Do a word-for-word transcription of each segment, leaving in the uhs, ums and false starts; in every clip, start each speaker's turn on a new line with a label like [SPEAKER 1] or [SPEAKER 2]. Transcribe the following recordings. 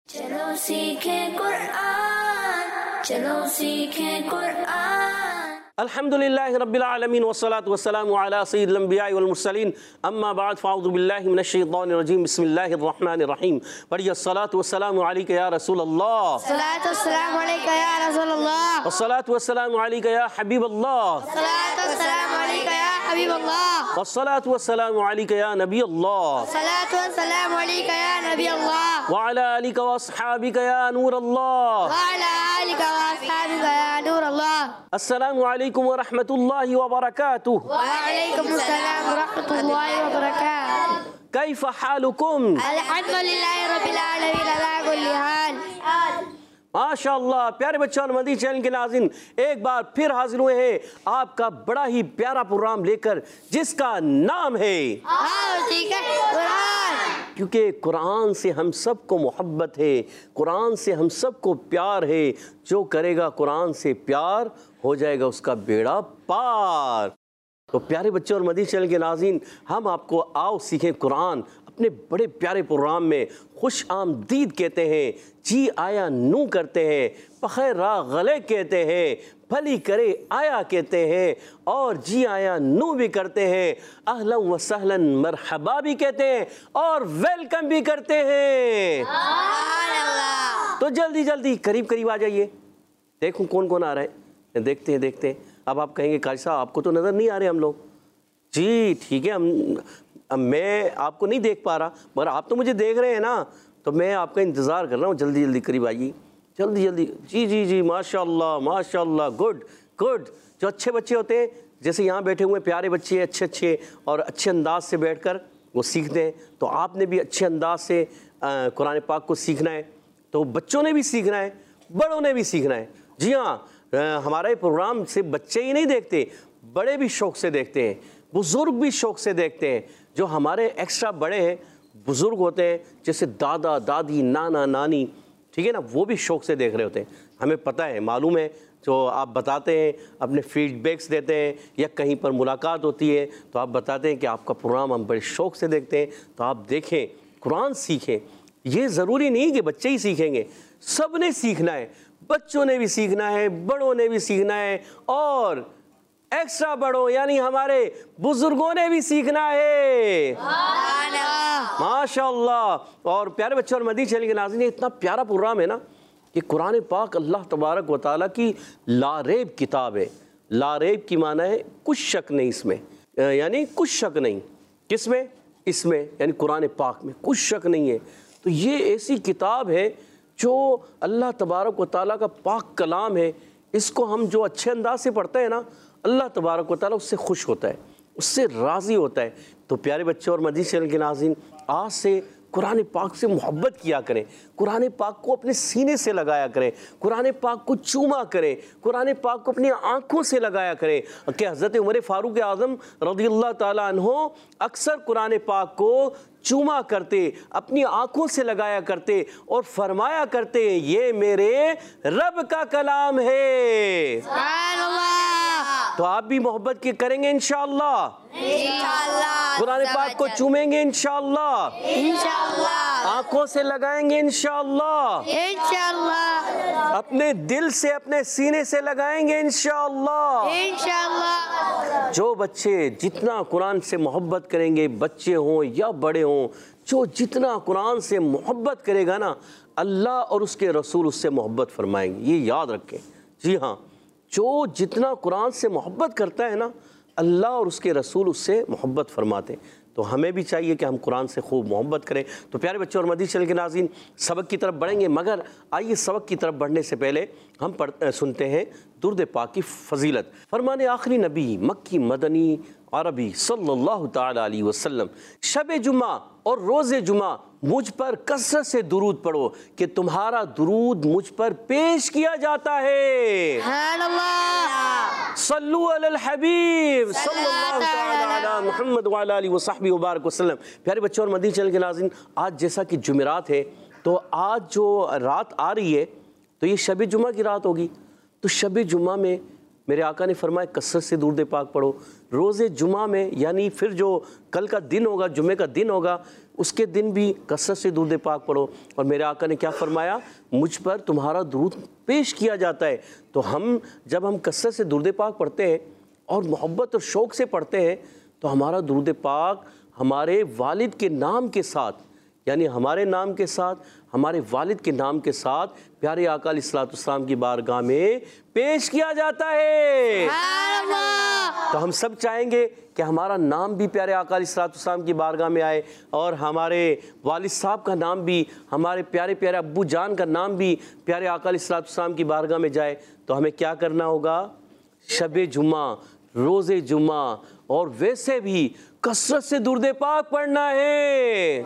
[SPEAKER 1] چلو سیکھیں قرآن، چلو سیکھیں قرآن۔
[SPEAKER 2] الحمدللہ رب العالمین والصلاة والسلام علی سید الانبیاء والمرسلین، اما بعد فاعوذ باللہ من الشیطان الرجیم، بسم اللہ الرحمن الرحیم۔ پڑھیے الصلاة والسلام علیک یا رسول اللہ،
[SPEAKER 3] الصلاة والسلام علیک یا رسول اللہ،
[SPEAKER 2] والصلاة والسلام علیک یا حبیب اللہ،
[SPEAKER 3] الصلاة والسلام علیک یا حبیب اللہ،
[SPEAKER 2] والصلاة والسلام علیک یا نبی اللہ،
[SPEAKER 3] الصلاة والسلام علیک یا نبی اللہ،
[SPEAKER 2] وعلی آلک واصحابک یا نور اللہ،
[SPEAKER 3] وعلی آلک واصحابک یا نور اللہ۔
[SPEAKER 2] السلام علیکم ورحمۃ اللہ وبرکاتہ۔
[SPEAKER 3] وعلیکم السلام ورحمۃ اللہ وبرکاتہ۔
[SPEAKER 2] کیف حالکم؟
[SPEAKER 3] الحمدللہ رب العالمین علی کل حال۔
[SPEAKER 2] ماشاء اللہ، پیارے بچوں اور مدنی چینل کے ناظرین، ایک بار پھر حاضر ہوئے ہیں آپ کا بڑا ہی پیارا پروگرام لے کر، جس کا نام ہے
[SPEAKER 3] آؤ سیکھیں قرآن۔
[SPEAKER 2] کیونکہ قرآن سے ہم سب کو محبت ہے، قرآن سے ہم سب کو پیار ہے۔ جو کرے گا قرآن سے پیار، ہو جائے گا اس کا بیڑا پار۔ تو پیارے بچوں اور مدنی چینل کے ناظرین، ہم آپ کو آؤ سیکھیں قرآن اپنے بڑے پیارے پروگرام میں خوش آمدید کہتے ہیں، جی آیا نو کرتے ہیں، بخیر راہ غلے کہتے ہیں، بھلی کرے آیا کہتے ہیں، اور جی آیا نو بھی کرتے ہیں، اہلا و سہلا مرحبا بھی کہتے ہیں، اور ویلکم بھی کرتے ہیں۔ تو جلدی جلدی قریب قریب آ جائیے، دیکھوں کون کون آ رہے ہیں، دیکھتے ہیں دیکھتے ہیں۔ اب آپ کہیں گے قاری صاحب آپ کو تو نظر نہیں آ رہے ہم لوگ۔ جی ٹھیک ہے، ہم میں آپ کو نہیں دیکھ پا رہا، مگر آپ تو مجھے دیکھ رہے ہیں نا، تو میں آپ کا انتظار کر رہا ہوں، جلدی جلدی قریب آئیے، جلدی جلدی۔ جی جی جی ماشاء اللہ ماشاء اللہ، گڈ گڈ۔ جو اچھے بچے ہوتے ہیں، جیسے یہاں بیٹھے ہوئے پیارے بچے اچھے اچھے اور اچھے انداز سے بیٹھ کر وہ سیکھتے ہیں، تو آپ نے بھی اچھے انداز سے قرآن پاک کو سیکھنا ہے۔ تو بچوں نے بھی سیکھنا ہے، بڑوں نے بھی سیکھنا ہے۔ جی ہاں، ہمارے پروگرام سے بچے ہی نہیں دیکھتے، بڑے بھی شوق سے دیکھتے ہیں، بزرگ بھی شوق سے دیکھتے ہیں۔ جو ہمارے ایکسٹرا بڑے ہیں، بزرگ ہوتے ہیں، جیسے دادا دادی نانا نانی، ٹھیک ہے نا، وہ بھی شوق سے دیکھ رہے ہوتے ہیں۔ ہمیں پتہ ہے، معلوم ہے، جو آپ بتاتے ہیں، اپنے فیڈ بیکس دیتے ہیں، یا کہیں پر ملاقات ہوتی ہے تو آپ بتاتے ہیں کہ آپ کا پروگرام ہم بڑے شوق سے دیکھتے ہیں۔ تو آپ دیکھیں، قرآن سیکھیں۔ یہ ضروری نہیں کہ بچے ہی سیکھیں گے، سب نے سیکھنا ہے، بچوں نے بھی سیکھنا ہے، بڑوں نے بھی سیکھنا ہے، اور ایکسٹرا بڑوں یعنی ہمارے بزرگوں نے بھی سیکھنا ہے۔ ماشاء اللہ۔ اور پیارے بچوں اور مدنی چینل کے ناظرین، اتنا پیارا پروگرام ہے نا کہ قرآن پاک اللہ تبارک و تعالیٰ کی لاریب کتاب ہے۔ لاریب کی معنی ہے کچھ شک نہیں اس میں، یعنی کچھ شک نہیں۔ کس میں؟ اس میں، یعنی قرآن پاک میں کچھ شک نہیں ہے۔ تو یہ ایسی کتاب ہے جو اللہ تبارک و تعالیٰ کا پاک کلام ہے۔ اس کو ہم جو اچھے انداز سے پڑھتے ہیں نا، اللہ تبارک و تعالیٰ اس سے خوش ہوتا ہے، اس سے راضی ہوتا ہے۔ تو پیارے بچوں اور مدنی چینل کے ناظرین، آج سے قرآن پاک سے محبت کیا کریں، قرآن پاک کو اپنے سینے سے لگایا کریں، قرآن پاک کو چوما کریں، قرآن پاک کو اپنی آنکھوں سے لگایا کریں۔ کہ حضرت عمر فاروق اعظم رضی اللہ تعالیٰ عنہ اکثر قرآن پاک کو چوما کرتے، اپنی آنکھوں سے لگایا کرتے، اور فرمایا کرتے یہ میرے رب کا کلام ہے۔
[SPEAKER 3] سبحان اللہ۔
[SPEAKER 2] تو آپ بھی محبت کی کریں گے انشاءاللہ،
[SPEAKER 3] انشاءاللہ،
[SPEAKER 2] قرآن پاک کو چومیں گے انشاءاللہ،
[SPEAKER 3] انشاءاللہ،
[SPEAKER 2] آنکھوں سے لگائیں گے انشاءاللہ،
[SPEAKER 3] انشاءاللہ،
[SPEAKER 2] اپنے دل سے اپنے سینے سے لگائیں گے انشاءاللہ۔
[SPEAKER 3] انشاءاللہ۔
[SPEAKER 2] جو بچے جتنا قرآن سے محبت کریں گے، بچے ہوں یا بڑے ہوں، جو جتنا قرآن سے محبت کرے گا نا، اللہ اور اس کے رسول اس سے محبت فرمائیں گے۔ یہ یاد رکھیں۔ جی ہاں، جو جتنا قرآن سے محبت کرتا ہے نا، اللہ اور اس کے رسول اس سے محبت فرماتے ہیں۔ تو ہمیں بھی چاہیے کہ ہم قرآن سے خوب محبت کریں۔ تو پیارے بچوں اور مدنی چینل کے ناظرین، سبق کی طرف بڑھیں گے، مگر آئیے سبق کی طرف بڑھنے سے پہلے ہم پڑھ سنتے ہیں درود پاک کی فضیلت۔ فرمان آخری نبی مکی مدنی عربی صلی اللہ تعالی علیہ وسلم، شب جمعہ اور روز جمعہ مجھ پر کثرت سے درود پڑھو کہ تمہارا درود مجھ پر پیش کیا جاتا ہے۔
[SPEAKER 3] سبحان اللہ۔
[SPEAKER 2] صلو علی الحبیب صلی اللہ تعالی علی محمد وعلی آلہ وصحبہ وبارک وسلم۔ پیارے بچوں اور مدنی چینل کے ناظرین، آج جیسا کہ جمعرات ہے، تو آج جو رات آ رہی ہے تو یہ شب جمعہ کی رات ہوگی۔ تو شب جمعہ میں میرے آقا نے فرمایا کثرت سے درود پاک پڑھو۔ روز جمعہ میں یعنی پھر جو کل کا دن ہوگا، جمعے کا دن ہوگا، اس کے دن بھی کثرت سے درود پاک پڑھو. اور میرے آقا نے کیا فرمایا؟ مجھ پر تمہارا درود پیش کیا جاتا ہے. تو ہم جب ہم کثرت سے درود پاک پڑھتے ہیں اور محبت اور شوق سے پڑھتے ہیں تو ہمارا درود پاک ہمارے والد کے نام کے ساتھ، یعنی ہمارے نام کے ساتھ، ہمارے والد کے نام کے ساتھ پیارے آقا علیہ الصلوۃ والسلام کی بارگاہ میں پیش کیا جاتا ہے. تو ہم سب چاہیں گے کہ ہمارا نام بھی پیارے آقا علیہ الصلوۃ والسلام کی بارگاہ میں آئے اور ہمارے والد صاحب کا نام بھی، ہمارے پیارے پیارے ابو جان کا نام بھی پیارے آقا علیہ الصلوۃ والسلام کی بارگاہ میں جائے. تو ہمیں کیا کرنا ہوگا؟ شب جمعہ، روز جمعہ اور ویسے بھی کثرت سے درود پاک پڑھنا ہے.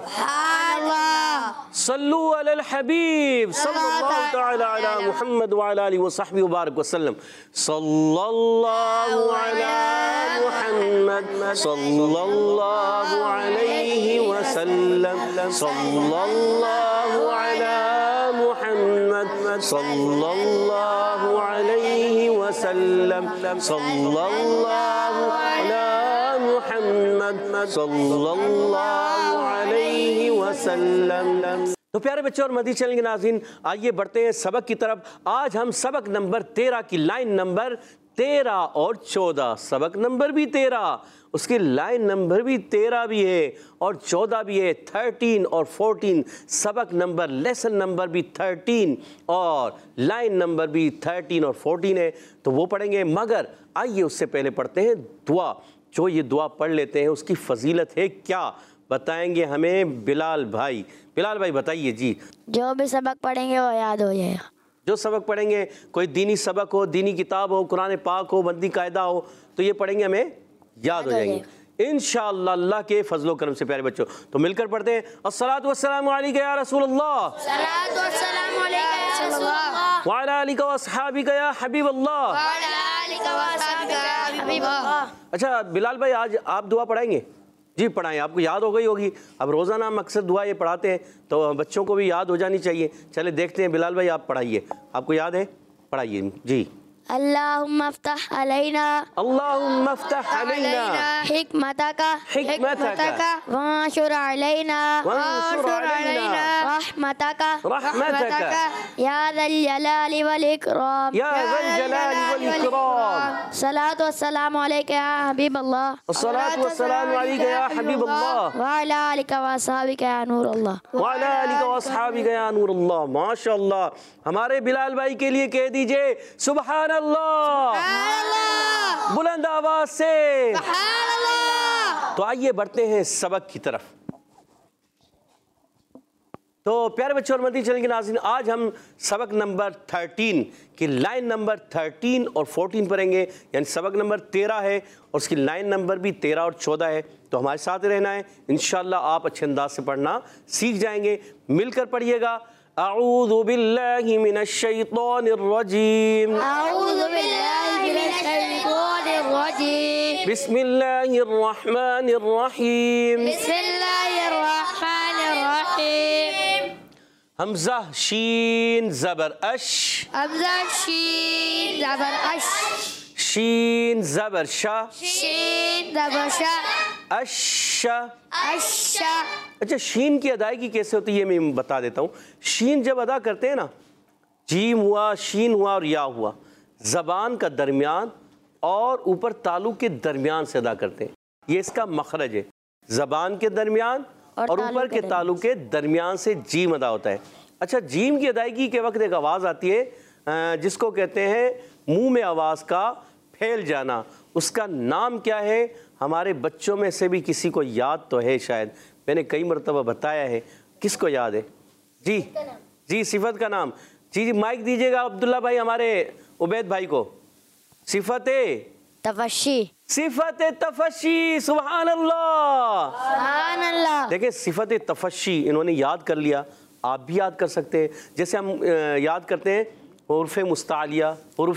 [SPEAKER 2] صلو علی الحبیب صلی اللہ تعالی علی محمد وعلی آلہ وصحبہ وبارک وسلم. صلی اللہ علی محمد صلی اللہ علیہ وسلم. صلی اللہ علی محمد صلی اللہ علیہ وسلم. صلی اللہ علی محمد صلی اللہ علیہ وسلم. تو پیارے بچوں اور مدنی چینل کے ناظرین، آئیے بڑھتے ہیں سبق کی طرف. آج ہم سبق نمبر تیرہ کی لائن نمبر تیرہ اور چودہ، سبق نمبر بھی تیرہ، اس کی لائن نمبر بھی تیرہ بھی ہے اور چودہ بھی ہے. تھرٹین اور فورٹین، سبق نمبر لیسن نمبر بھی تھرٹین اور لائن نمبر بھی تھرٹین اور فورٹین ہے. تو وہ پڑھیں گے، مگر آئیے اس سے پہلے پڑھتے ہیں دعا. جو یہ دعا پڑھ لیتے ہیں اس کی فضیلت ہے کیا، بتائیں گے ہمیں بلال بھائی. بلال بھائی بتائیے جی.
[SPEAKER 3] جو بھی سبق پڑھیں گے وہ یاد ہو جائے گا.
[SPEAKER 2] جو سبق پڑھیں گے، کوئی دینی سبق ہو، دینی کتاب ہو، قرآن پاک ہو، مدنی قاعدہ ہو، تو یہ پڑھیں گے ہمیں یاد ہو جائیں گے انشاءاللہ اللہ کے فضل و کرم سے. پیارے بچوں تو مل کر پڑھتے ہیں. الصلاۃ والسلام علیک یا رسول اللہ،
[SPEAKER 3] صلاۃ والسلام علیک یا رسول اللہ،
[SPEAKER 2] وعلی آلک واصحابک یا حبیب اللہ.
[SPEAKER 3] وعلی آلک واصحابک یا حبیب اللہ.
[SPEAKER 2] اچھا بلال بھائی، آج آپ دعا پڑھائیں گے؟ جی پڑھائیں. آپ کو یاد ہو گئی ہوگی، اب روزانہ ہم اکثر دعا یہ پڑھاتے ہیں تو بچوں کو بھی یاد ہو جانی چاہیے. چلے دیکھتے ہیں بلال بھائی آپ پڑھائیے، آپ کو یاد ہے؟ پڑھائیے جی.
[SPEAKER 3] اللہم افتح علینا
[SPEAKER 2] اللہم افتح علینا
[SPEAKER 3] حکمتک
[SPEAKER 2] حکمتک
[SPEAKER 3] وانشر علینا
[SPEAKER 2] وانشر علینا
[SPEAKER 3] رحمتک
[SPEAKER 2] رحمتک
[SPEAKER 3] یا ذا الجلال والاکرام
[SPEAKER 2] یا ذا الجلال والاکرام.
[SPEAKER 3] صلاۃ والسلام علیک یا حبیب اللہ،
[SPEAKER 2] الصلاۃ والسلام علیک یا حبیب اللہ،
[SPEAKER 3] وعلی آلک واصحابک یا نور اللہ،
[SPEAKER 2] وعلی آلک واصحابک یا نور اللہ. ماشاء اللہ. ہمارے بلال بھائی کے لیے کہہ دیجئے سبحان اللہ بلند آواز سے. تو آئیے بڑھتے ہیں سبق کی طرف. تو پیارے بچوں اور مدنی چینل کے ناظرین، آج ہم سبق نمبر تھرٹین کی لائن نمبر تھرٹین اور فورٹین پڑھیں گے. یعنی سبق نمبر تیرہ ہے اور اس کی لائن نمبر بھی تیرہ اور چودہ ہے. تو ہمارے ساتھ رہنا ہے، انشاءاللہ آپ اچھے انداز سے پڑھنا سیکھ جائیں گے. مل کر پڑھیے گا. اعوذ باللہ من الشیطان الرجیم،
[SPEAKER 3] اعوذ باللہ من الشیطان الرجیم،
[SPEAKER 2] بسم اللہ الرحمن الرحیم.
[SPEAKER 3] بسم اللہ الرحمن الرحیم.
[SPEAKER 2] حمزہ شین زبر اش،
[SPEAKER 3] حمزہ شین زبر اش،
[SPEAKER 2] شین زبر شا،
[SPEAKER 3] شین زبر شا،
[SPEAKER 2] اش.
[SPEAKER 3] اش.
[SPEAKER 2] اچھا شین کی ادائیگی کیسے ہوتی ہے میں بتا دیتا ہوں. شین جب ادا کرتے ہیں نا، جیم ہوا، شین ہوا اور یا ہوا، زبان کا درمیان اور اوپر تالو کے درمیان سے ادا کرتے ہیں. یہ اس کا مخرج ہے، زبان کے درمیان اور اوپر کے تالو کے درمیان سے جیم ادا ہوتا ہے. اچھا جیم کی ادائیگی کے وقت ایک آواز آتی ہے جس کو کہتے ہیں منہ میں آواز کا پھیل جانا. اس کا نام کیا ہے؟ ہمارے بچوں میں سے بھی کسی کو یاد تو ہے شاید، میں نے کئی مرتبہ بتایا ہے. کس کو یاد ہے؟ جی جی صفت کا نام. جی جی مائک دیجیے گا عبداللہ بھائی ہمارے عبید بھائی کو. صفت
[SPEAKER 3] تفشی،
[SPEAKER 2] صفت تفشی. سبحان اللہ
[SPEAKER 3] سبحان اللہ.
[SPEAKER 2] دیکھیں صفت تفشی انہوں نے یاد کر لیا، آپ بھی یاد کر سکتے ہیں. جیسے ہم یاد کرتے ہیں حروف مستعلیہ، حروف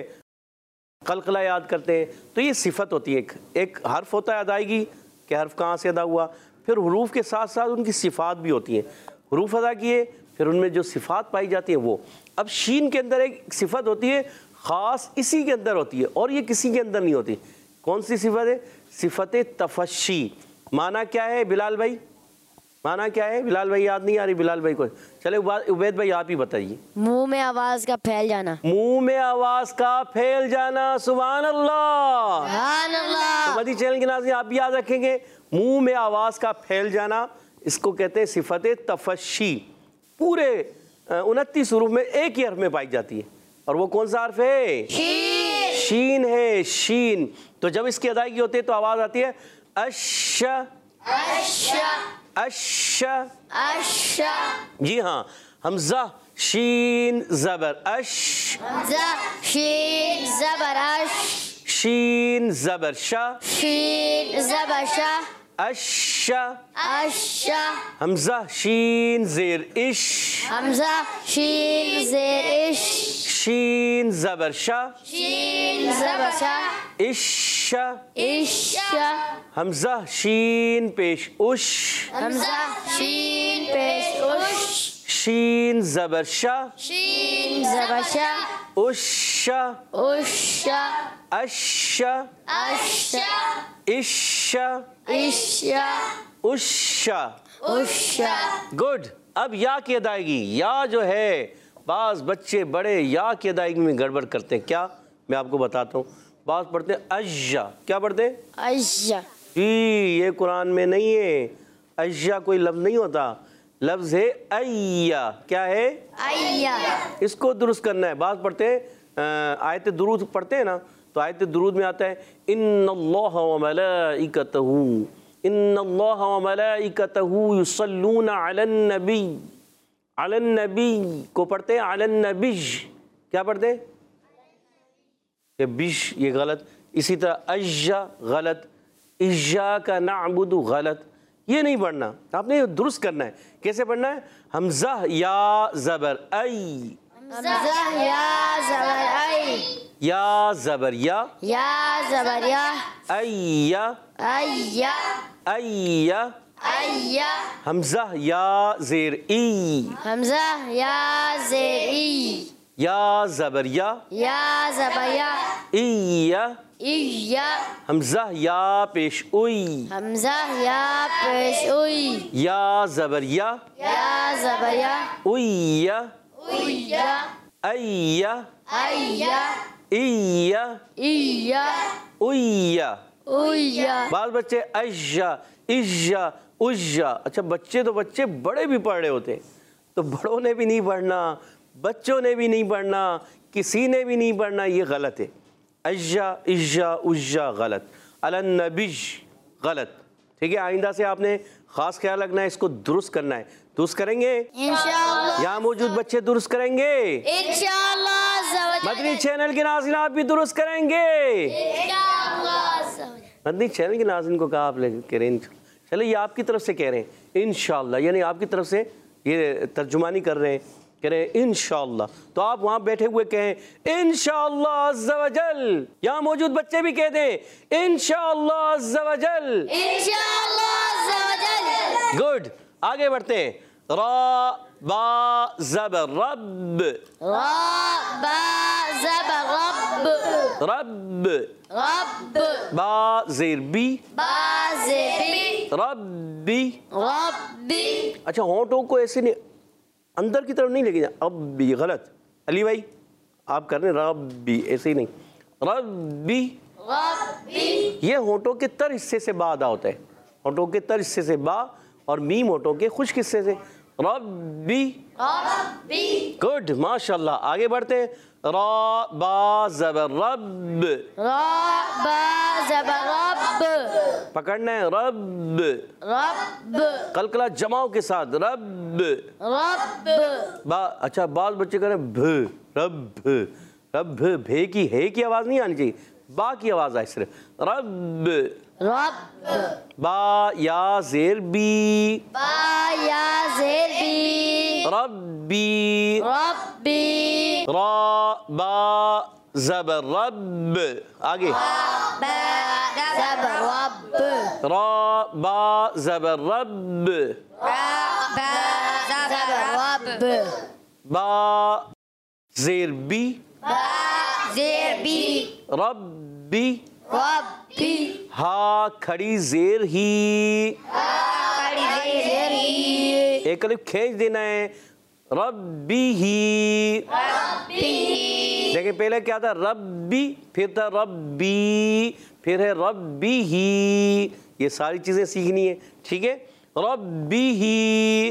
[SPEAKER 2] قلقلہ یاد کرتے ہیں، تو یہ صفت ہوتی ہے. ایک ایک حرف ہوتا ہے ادائیگی کہ حرف کہاں سے ادا ہوا، پھر حروف کے ساتھ ساتھ ان کی صفات بھی ہوتی ہیں. حروف ادا کیے پھر ان میں جو صفات پائی جاتی ہیں وہ. اب شین کے اندر ایک صفت ہوتی ہے خاص اسی کے اندر ہوتی ہے اور یہ کسی کے اندر نہیں ہوتی. کون سی صفت ہے؟ صفت تفشی. معنی کیا ہے بلال بھائی؟ معنی کیا ہے؟ بلال بھائی یاد نہیں آ رہی بلال بھائی کو؟ چلے عبید بھائی آپ ہی بتائیے.
[SPEAKER 3] منہ میں آواز کا پھیل جانا.
[SPEAKER 2] منہ میں آواز کا پھیل جانا. سبحان اللہ.
[SPEAKER 3] سبحان اللہ.
[SPEAKER 2] تو مدنی چینل کے ناظرین آپ بھی یاد رکھیں گے منہ میں آواز کا پھیل جانا اس کو کہتے ہیں صفت تفشی. پورے انتیس حروف میں ایک ہی حرف میں پائی جاتی ہے اور وہ کون سا حرف ہے؟
[SPEAKER 3] شین.
[SPEAKER 2] شین ہے. شین. تو جب اس کی ادائیگی ہوتی ہے تو آواز آتی ہے اش
[SPEAKER 3] اش
[SPEAKER 2] اش.
[SPEAKER 3] اش.
[SPEAKER 2] جی ہاں. حمزہ شین زبر اش.
[SPEAKER 3] حمزہ شین زبر اش.
[SPEAKER 2] شین زبر شا.
[SPEAKER 3] شین زبر شا.
[SPEAKER 2] اش.
[SPEAKER 3] اش.
[SPEAKER 2] حمزہ شین زیر اش.
[SPEAKER 3] حمزہ شین زیر اش.
[SPEAKER 2] شین زبر شا.
[SPEAKER 3] شین زبر شا.
[SPEAKER 2] اش.
[SPEAKER 3] اش.
[SPEAKER 2] حمزہ شین پیش اش.
[SPEAKER 3] حمزہ شین پیش اش.
[SPEAKER 2] شین زبر شا.
[SPEAKER 3] شین زبر شا.
[SPEAKER 2] اش.
[SPEAKER 3] اش.
[SPEAKER 2] اش.
[SPEAKER 3] اش.
[SPEAKER 2] اش.
[SPEAKER 3] اش.
[SPEAKER 2] اش.
[SPEAKER 3] اش.
[SPEAKER 2] گڈ. اب یا کی ادائیگی. یا جو ہے بعض بچے بڑے یا کی ادائیگی میں گڑبڑ کرتے ہیں. کیا؟ میں آپ کو بتاتا ہوں. بعض پڑھتے ہیں اجا. کیا پڑھتے ہیں؟
[SPEAKER 3] اجا.
[SPEAKER 2] جی یہ قرآن میں نہیں ہے. اجا کوئی لفظ نہیں ہوتا. لفظ ہے ایا. کیا ہے؟
[SPEAKER 3] ایا.
[SPEAKER 2] اس کو درست کرنا ہے. بعض پڑھتے ہیں آیت درود پڑھتے ہیں نا تو آیت درود میں آتا ہے ان اللہ و ملائکتہ ان اللہ و ملائکتہ یصلون علی النبی. علی النبی کو پڑھتے ہیں علی النبی. کیا پڑھتے ہیں؟ یہ بش یہ غلط. اسی طرح اجا غلط. ایاک نعبد غلط. یہ نہیں پڑھنا. آپ نے درست کرنا ہے. کیسے پڑھنا ہے؟ حمزہ یا زبر ای.
[SPEAKER 3] حمزہ یا زبر ای.
[SPEAKER 2] یا زبر یا.
[SPEAKER 3] یا زبر یا.
[SPEAKER 2] ایا.
[SPEAKER 3] ایا.
[SPEAKER 2] ایا.
[SPEAKER 3] ایا.
[SPEAKER 2] حمزہ یا زیر ای.
[SPEAKER 3] حمزہ یا زیر ای.
[SPEAKER 2] یا زبر یا.
[SPEAKER 3] یا زبر یا.
[SPEAKER 2] ایا.
[SPEAKER 3] ایا.
[SPEAKER 2] حمزہ یا پیش اوئی.
[SPEAKER 3] حمزہ یا پیش اوئی.
[SPEAKER 2] یا زبر یا.
[SPEAKER 3] یا زبر یا.
[SPEAKER 2] اویا.
[SPEAKER 3] اویا.
[SPEAKER 2] ایا.
[SPEAKER 3] ایا.
[SPEAKER 2] ایا.
[SPEAKER 3] ایا.
[SPEAKER 2] اویا.
[SPEAKER 3] اویا.
[SPEAKER 2] بعض بچے اجا اجا اجا. اچھا بچے تو بچے بڑے بھی پڑھ رہے ہوتے ہیں تو بڑوں نے بھی نہیں پڑھنا, بچوں نے بھی نہیں پڑھنا, کسی نے بھی نہیں پڑھنا. یہ غلط ہے. اجا اجا اجا غلط. علی النبی غلط. ٹھیک ہے, آئندہ سے آپ نے خاص خیال رکھنا ہے, اس کو درست کرنا ہے. درست کریں گے
[SPEAKER 3] انشاءاللہ.
[SPEAKER 2] یہاں موجود بچے درست کریں گے
[SPEAKER 3] انشاءاللہ.
[SPEAKER 2] مدنی چینل کے ناظرین آپ بھی درست کریں گے
[SPEAKER 3] انشاءاللہ.
[SPEAKER 2] مدنی چینل کے ناظرین کو کہا آپ لے کہہ رہے ہیں چلے یہ آپ کی طرف سے کہہ رہے ہیں انشاءاللہ, یعنی آپ کی طرف سے یہ ترجمانی کر رہے ہیں, کہہ رہے ہیں انشاءاللہ. تو آپ وہاں بیٹھے ہوئے کہیں انشاءاللہ عز و جل. یہاں موجود بچے بھی کہہ دیں انشاءاللہ عز و جل.
[SPEAKER 3] انشاءاللہ عز و جل.
[SPEAKER 2] گڈ. آگے بڑھتے ہیں. را با زبر رب.
[SPEAKER 3] را با زبر رب.
[SPEAKER 2] رب.
[SPEAKER 3] رب.
[SPEAKER 2] با زیر بی.
[SPEAKER 3] با زیر بی.
[SPEAKER 2] ربی.
[SPEAKER 3] ربی.
[SPEAKER 2] اچھا ہونٹوں کو ایسے نہیں اندر کی طرف نہیں لے کے جائیں. اب بھی غلط. علی بھائی آپ کر رہے ہیں ربی, ایسے ہی نہیں. ربی.
[SPEAKER 3] ربی.
[SPEAKER 2] یہ ہونٹوں کے تر حصے سے با ادا ہوتا ہے. ہونٹوں کے تر حصے سے با اور میم ہونٹوں کے خشک حصے سے. ربی.
[SPEAKER 3] ربی.
[SPEAKER 2] گڈ ماشاءاللہ. آگے بڑھتے ہیں. را با زبر رب.
[SPEAKER 3] را با زبر رب.
[SPEAKER 2] پکڑنا ہے رب.
[SPEAKER 3] رب.
[SPEAKER 2] قلقلہ جماؤں کے ساتھ رب.
[SPEAKER 3] رب.
[SPEAKER 2] با. اچھا بعض بچے کہہ رہے ہیں بھ. رب. رب بھے کی ہے کی آواز نہیں آنی چاہیے, با کی آواز آئے صرف. رب.
[SPEAKER 3] رب.
[SPEAKER 2] با یا زیر بی.
[SPEAKER 3] با یا زیر بی.
[SPEAKER 2] ربی.
[SPEAKER 3] ربی.
[SPEAKER 2] را با زبر رب. آگے.
[SPEAKER 3] با زبر رب.
[SPEAKER 2] را با زبر رب.
[SPEAKER 3] را با زبر رب.
[SPEAKER 2] با زیر بی.
[SPEAKER 3] با زیر بی.
[SPEAKER 2] ربی.
[SPEAKER 3] ربی.
[SPEAKER 2] ہا کھڑی زیر ہی.
[SPEAKER 3] کڑی زیر ہی.
[SPEAKER 2] ایک الف کھینچ دینا ہے، ربی ہی، دیکھیں پہلے کیا تھا ربی، پھر تھا ربی، پھر ہے ربی ہی، یہ ساری چیزیں سیکھنی ہے، ٹھیک ہے، ربی ہی،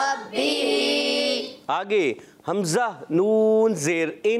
[SPEAKER 2] آگے حمزہ نون زیر ان،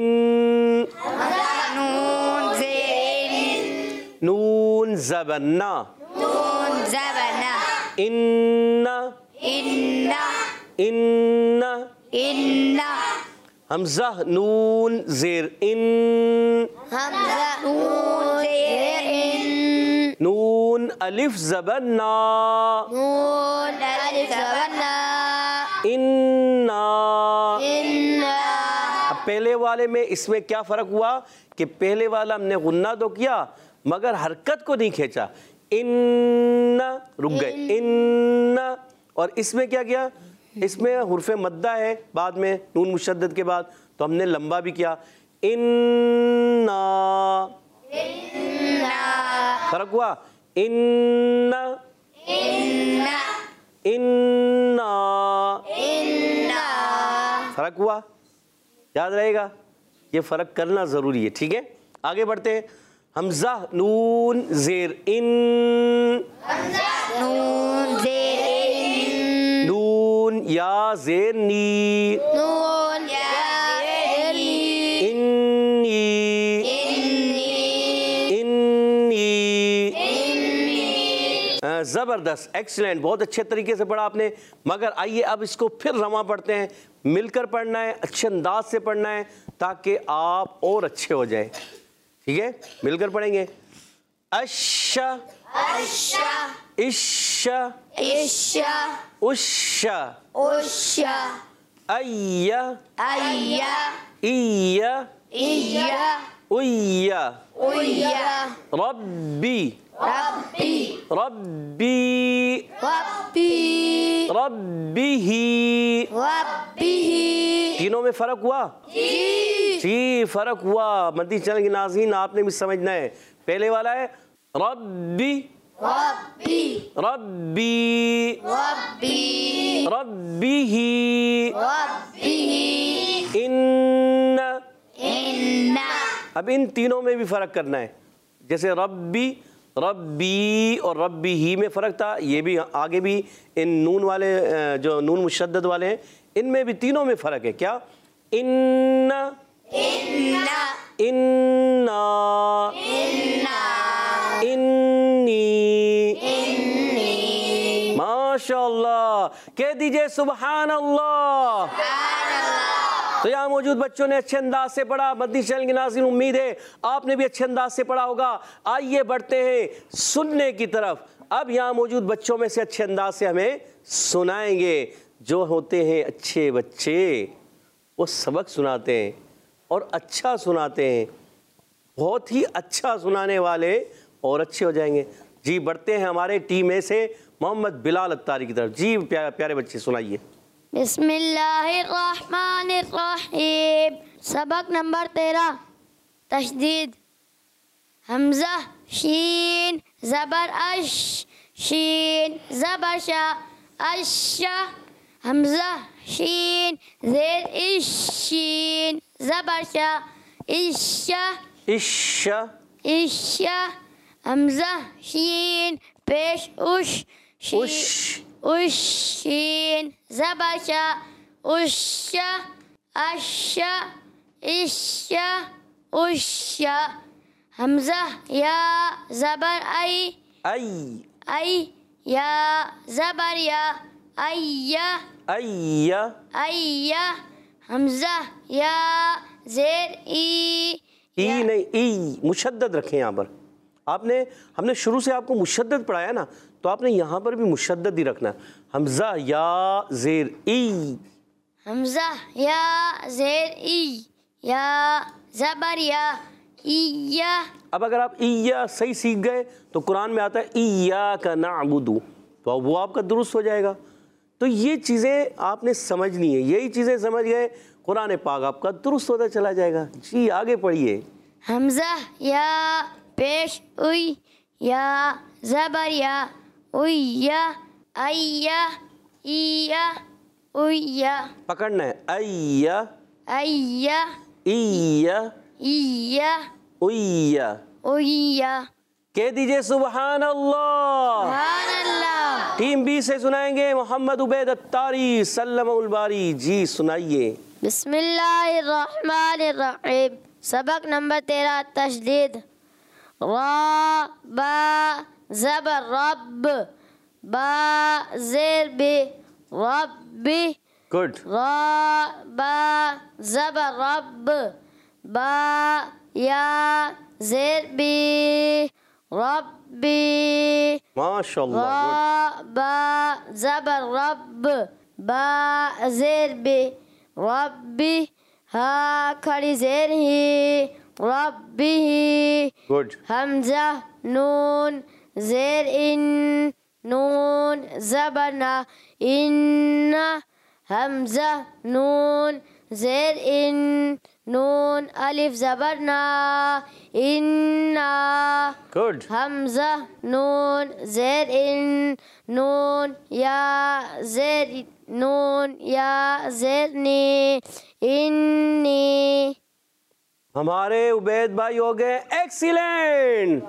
[SPEAKER 3] نون زیر
[SPEAKER 2] نون زبنا،
[SPEAKER 3] نون زبنا
[SPEAKER 2] ان،
[SPEAKER 3] ان
[SPEAKER 2] ان،
[SPEAKER 3] ان
[SPEAKER 2] حمزہ نون زیر ان،
[SPEAKER 3] حمزہ نون زیر ان،
[SPEAKER 2] نون الف زبنا،
[SPEAKER 3] نون الف زبنا
[SPEAKER 2] انا،
[SPEAKER 3] ان
[SPEAKER 2] اب پہلے والے میں اس میں کیا فرق ہوا کہ پہلے والا ہم نے غنہ تو کیا مگر حرکت کو نہیں کھینچا، ان رک گئے، ان، اور اس میں کیا کیا، اس میں حرف مدہ ہے بعد میں نون مشدد کے بعد، تو ہم نے لمبا بھی کیا، انا، فرق ہوا، ان، انا، فرق ہوا، یاد رہے گا، یہ فرق کرنا ضروری ہے، ٹھیک ہے، آگے بڑھتے ہیں، حمزہ نون زیر ان،
[SPEAKER 3] نون زیر ان،
[SPEAKER 2] نون یا زیر نی،
[SPEAKER 3] نون یا زیر نی،
[SPEAKER 2] انی، انی، ہاں، زبردست، ایکسلنٹ، بہت اچھے طریقے سے پڑھا آپ نے، مگر آئیے اب اس کو پھر رواں پڑھتے ہیں، مل کر پڑھنا ہے، اچھے انداز سے پڑھنا ہے تاکہ آپ اور اچھے ہو جائیں، ٹھیک ہے، مل کر پڑھیں گے، اش،
[SPEAKER 3] اش،
[SPEAKER 2] اش،
[SPEAKER 3] اش،
[SPEAKER 2] اش،
[SPEAKER 3] اش،
[SPEAKER 2] ای،
[SPEAKER 3] ای،
[SPEAKER 2] ای،
[SPEAKER 3] ای،
[SPEAKER 2] اوی،
[SPEAKER 3] اوی،
[SPEAKER 2] ربی،
[SPEAKER 3] ربی،
[SPEAKER 2] ربی،
[SPEAKER 3] ربی،
[SPEAKER 2] ربی ہی،
[SPEAKER 3] ربی،
[SPEAKER 2] تینوں میں فرق ہوا؟
[SPEAKER 3] جی،
[SPEAKER 2] جی فرق ہوا، مدنی چینل کے ناظرین آپ نے بھی سمجھنا ہے، پہلے والا ہے ربی،
[SPEAKER 3] ربی،
[SPEAKER 2] ربی،
[SPEAKER 3] ربی،
[SPEAKER 2] ربی ہی،
[SPEAKER 3] ربی،
[SPEAKER 2] ان،
[SPEAKER 3] ان،
[SPEAKER 2] اب ان تینوں میں بھی فرق کرنا ہے، جیسے ربی، ربی اور ربی ہی میں فرق تھا، یہ بھی آگے بھی ان نون والے جو نون مشدد والے ہیں ان میں بھی تینوں میں فرق ہے، کیا؟ ان،
[SPEAKER 3] ان،
[SPEAKER 2] انا، انی، ماشاء اللہ، کہہ دیجئے سبحان اللہ۔ تو یہاں موجود بچوں نے اچھے انداز سے پڑھا، مدنی چینل کے ناظرین امید ہے آپ نے بھی اچھے انداز سے پڑھا ہوگا۔ آئیے بڑھتے ہیں سننے کی طرف، اب یہاں موجود بچوں میں سے اچھے انداز سے ہمیں سنائیں گے، جو ہوتے ہیں اچھے بچے وہ سبق سناتے ہیں اور اچھا سناتے ہیں، بہت ہی اچھا سنانے والے اور اچھے ہو جائیں گے۔ جی بڑھتے ہیں ہمارے ٹیم میں سے محمد بلال اتاری کی طرف، جی پیارے پیارے بچے سنائیے۔
[SPEAKER 3] بسم اللہ الرحمن الرحیم، سبق نمبر تیرہ، تشدید، حمزہ شین زبر اش، شین زبر شا، اش، حمزہ شین زیر اش، شین زبر شا، اش،
[SPEAKER 2] اش،
[SPEAKER 3] اش، حمزہ شین پیش اش، شین
[SPEAKER 2] اش،
[SPEAKER 3] اش، شین زبر شا، اش، اش، اش، اش، حمزہ یا زبر ای،
[SPEAKER 2] ای،
[SPEAKER 3] ای، یا زبر یا، ای،
[SPEAKER 2] ای،
[SPEAKER 3] ای، حمزہ یا زیر ای،
[SPEAKER 2] ای نہیں ای، مشدد رکھیں یہاں پر، آپ نے ہم نے شروع سے آپ کو مشدد پڑھایا نا، تو آپ نے یہاں پر بھی مشدد ہی رکھنا، حمزہ یا زیر ای،
[SPEAKER 3] حمزہ یا زیر ای، یا زبر یا، ای،
[SPEAKER 2] اب اگر آپ ایا صحیح سیکھ گئے تو قرآن میں آتا ہے ایاک نعبد، تو وہ آپ کا درست ہو جائے گا۔ تو یہ چیزیں آپ نے سمجھنی ہے، یہی چیزیں سمجھ گئے قرآن پاک آپ کا درست ہوتا چلا جائے گا۔ جی آگے پڑھیے۔
[SPEAKER 3] حمزہ یا پیش اوئی، یا زبر یا، اویا، ایا، ایا، اویا
[SPEAKER 2] پکڑنا ہے، ایا
[SPEAKER 3] ایا
[SPEAKER 2] ایا
[SPEAKER 3] ایا
[SPEAKER 2] اویا،
[SPEAKER 3] اویا
[SPEAKER 2] کہہ دیجئے سبحان اللہ۔
[SPEAKER 3] سبحان اللہ۔
[SPEAKER 2] ٹیم بی سے سنائیں گے محمد عبید اتاری سلم الباری، جی سنائیے۔
[SPEAKER 3] بسم اللہ الرحمن الرحیم۔ سبق نمبر تیرہ، تشدید۔ را با زبر رب، با زیر بی ربی،
[SPEAKER 2] گڈ،
[SPEAKER 3] را با زبر رب، با یا زیر بی ربی،
[SPEAKER 2] ماشاء اللہ،
[SPEAKER 3] را با زبر رب، با زیر بی ربی، ہا کھڑی زیر ہی ربی،
[SPEAKER 2] گڈ،
[SPEAKER 3] حمزہ نون زیر ان، نون زبرنا ان، حمزہ نون زیر ان، نون الف زبرنا ان،
[SPEAKER 2] گڈ،
[SPEAKER 3] حمزہ نون زیر ان، نون یا زیر نون یا زیر نی، انی۔
[SPEAKER 2] ہمارے عبید بھائی ہو گئے ایکسیلنٹ،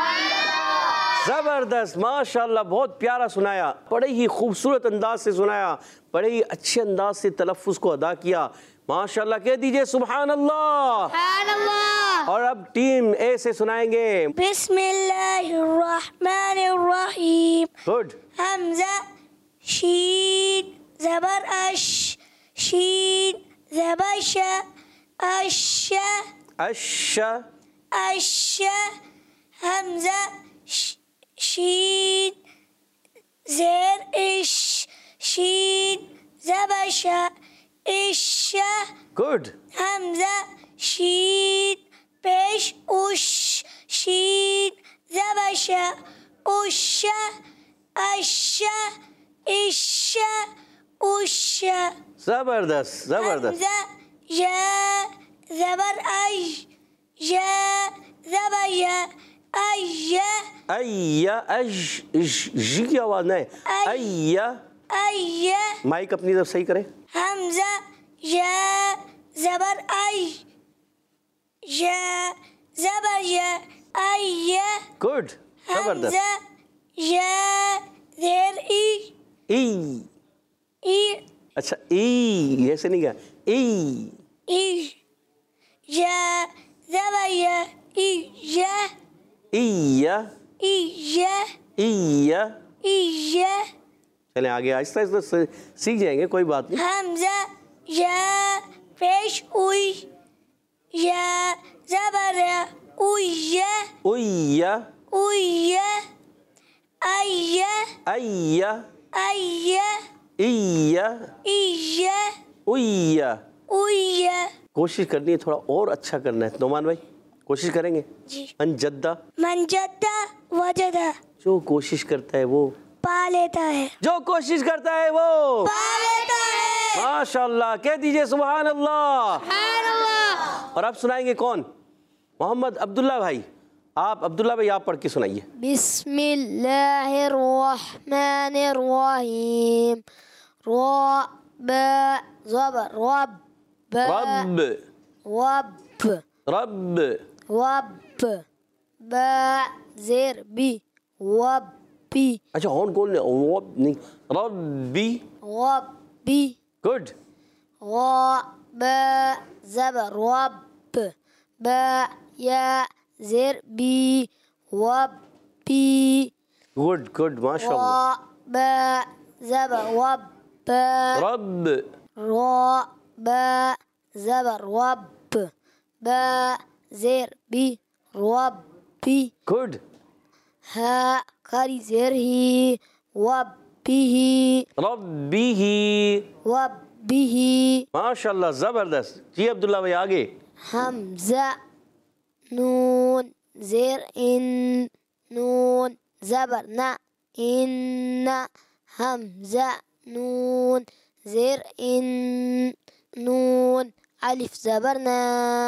[SPEAKER 2] زبردست، ماشاءاللہ، بہت پیارا سنایا، بڑے ہی خوبصورت انداز سے سنایا، بڑے ہی اچھے انداز سے تلفظ کو ادا کیا، ماشاءاللہ، کہہ دیجئے سبحان اللہ۔
[SPEAKER 3] سبحان اللہ۔
[SPEAKER 2] اور اب ٹیم اے سے سنائیں گے۔
[SPEAKER 3] بسم اللہ الرحمن الرحیم۔
[SPEAKER 2] گڈ،
[SPEAKER 3] حمزہ شین زبر اش، شین زبر ش، اش
[SPEAKER 2] اش،
[SPEAKER 3] اش، حمزہ ش- شین زیر اش، شین زبر ش، اش،
[SPEAKER 2] گڈ،
[SPEAKER 3] حمزہ شین پیش اش، شین زبر ش، اش، اش، اش، اش،
[SPEAKER 2] زبردست، زبردست،
[SPEAKER 3] حمزہ یا زبر ای، یا زبر یا، ای،
[SPEAKER 2] ایا، اج، ج جی کی آواز نہیں، ایا،
[SPEAKER 3] ای،
[SPEAKER 2] مائک اپنی طرف صحیح کریں۔
[SPEAKER 3] حمزہ یا زبر ای، یا زبر یا، ای،
[SPEAKER 2] گڈ، زبردست،
[SPEAKER 3] حمزہ یا زیر ای،
[SPEAKER 2] ای،
[SPEAKER 3] ای،
[SPEAKER 2] اچھا، ای ایسے نہیں گیا، ای،
[SPEAKER 3] ای، یا زبر یا، ای، یا،
[SPEAKER 2] ایا،
[SPEAKER 3] ای، یا،
[SPEAKER 2] ایا،
[SPEAKER 3] ای، یا،
[SPEAKER 2] چلیں آگے آہستہ آہستہ سے- سیکھ جائیں گے، کوئی بات نہیں۔
[SPEAKER 3] حمزہ یا پیش اوئی، یا زبر یا، اویا،
[SPEAKER 2] اویا،
[SPEAKER 3] اویا، ایا،
[SPEAKER 2] ایا،
[SPEAKER 3] ایا،
[SPEAKER 2] ایا،
[SPEAKER 3] ایا،
[SPEAKER 2] اویا،
[SPEAKER 3] اویا۔
[SPEAKER 2] کوشش کرنی ہے تھوڑا اور اچھا کرنا ہے، نعمان بھائی کوشش کریں گے۔
[SPEAKER 3] جی۔
[SPEAKER 2] من جدہ،
[SPEAKER 3] من جدہ وجدہ،
[SPEAKER 2] جو کوشش کرتا ہے وہ،
[SPEAKER 3] پا لیتا ہے،
[SPEAKER 2] جو کوشش کرتا ہے وہ،
[SPEAKER 3] پا لیتا ہے۔
[SPEAKER 2] ماشاءاللہ، کہہ دیجئے سبحان اللہ۔
[SPEAKER 3] سبحان اللہ۔
[SPEAKER 2] اور اب سنائیں گے کون؟ محمد عبداللہ بھائی، آپ عبداللہ بھائی آپ پڑھ کے سنائیے۔
[SPEAKER 3] بسم اللہ الرحمن الرحیم۔ را با زبر رب،
[SPEAKER 2] رب،
[SPEAKER 3] رب،
[SPEAKER 2] رب،
[SPEAKER 3] رب، با زیر بی ربی،
[SPEAKER 2] اچھا ہون کون رب نہیں، ربی،
[SPEAKER 3] ربی،
[SPEAKER 2] گڈ،
[SPEAKER 3] را با زبر رب، با یا زیر بی ربی،
[SPEAKER 2] گڈ گڈ، ماشاءاللہ،
[SPEAKER 3] را با زبر رب،
[SPEAKER 2] رب،
[SPEAKER 3] را با زبر رب، با زیر بی ربی،
[SPEAKER 2] گڈ،
[SPEAKER 3] ہا کھری زیر ہی ربی،
[SPEAKER 2] ربی،
[SPEAKER 3] ربی،
[SPEAKER 2] ماشاءاللہ، زبردست، جی عبداللہ بھائی آگے۔
[SPEAKER 3] حمزہ نون زیر ان، نون زبر نا ان، حمزہ نون زیر ان، نون الف زبر نا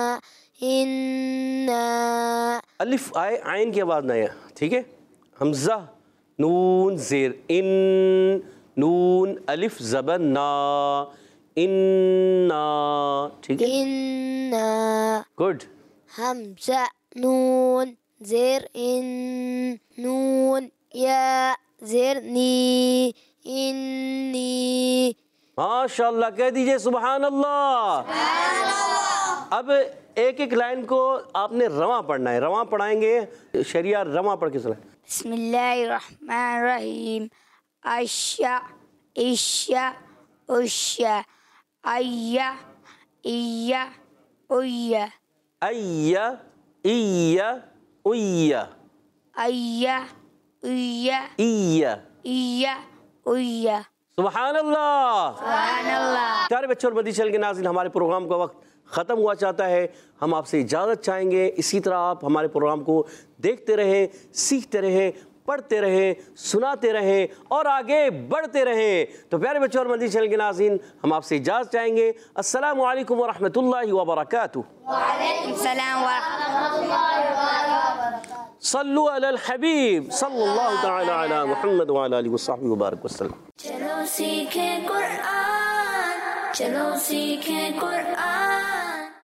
[SPEAKER 3] ان،
[SPEAKER 2] الف آئے عین کی آواز نہ آئے، ٹھیک ہے، حمزہ نون زیر ان، نون الف زبر نا، انا، ٹھیک ہے،
[SPEAKER 3] إنا.
[SPEAKER 2] گڈ.
[SPEAKER 3] حمزة نون زر إن نون يا زر ني إني.
[SPEAKER 2] ماشاء اللہ، کہہ دیجئے سبحان اللہ. اب ایک ایک لائن کو آپ نے رواں پڑھنا ہے. رواں پڑھائیں گے، شریعہ رواں پڑھ کے سنائیں.
[SPEAKER 3] بسم الله الرحمن الرحيم. أشيا إشيا أشيا أيا إيا أيا
[SPEAKER 2] ایا ایا ایا
[SPEAKER 3] أيا إيا
[SPEAKER 2] ایا.
[SPEAKER 3] إيا أيا.
[SPEAKER 2] سبحان اللہ.
[SPEAKER 3] سبحان اللہ.
[SPEAKER 2] پیارے بچوں اور مدنی چینل کے ناظرین، ہمارے پروگرام کا وقت ختم ہوا چاہتا ہے. ہم آپ سے اجازت چاہیں گے. اسی طرح آپ ہمارے پروگرام کو دیکھتے رہیں، سیکھتے رہیں، پڑھتے رہیں، سناتے رہیں اور آگے بڑھتے رہیں. تو پیارے بچوں اور مدنی چینل کے ناظرین، ہم آپ سے اجازت چاہیں گے. السلام علیکم ورحمۃ اللہ وبرکاتہ.
[SPEAKER 3] وعلیکم السلام ورحمۃ اللہ.
[SPEAKER 2] صلو علی الحبیب صلی اللہ تعالی علی محمد وعلی آلہ وصحبہ وبارک وسلم.
[SPEAKER 1] چلو سیکھیں قرآن، چلو سیکھیں قرآن.